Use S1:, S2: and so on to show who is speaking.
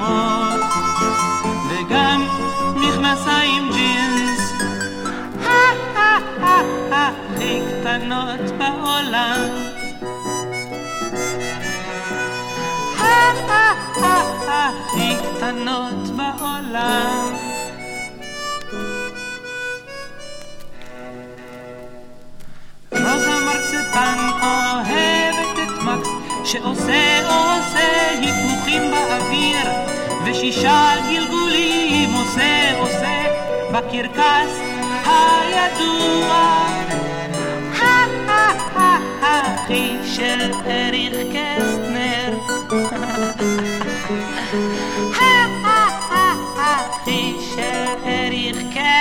S1: שחורות וגם מכנסיים ג'ינס, הכי קטנות בעולם, הכי קטנות בעולם. רוזה מרקסטן אוהבת את מקס שעושה היפוכים באוויר ושישה גלגולים עושה בקרקס הידוע, האחי של אריך קסטנר, האחי של אריך קסטנר.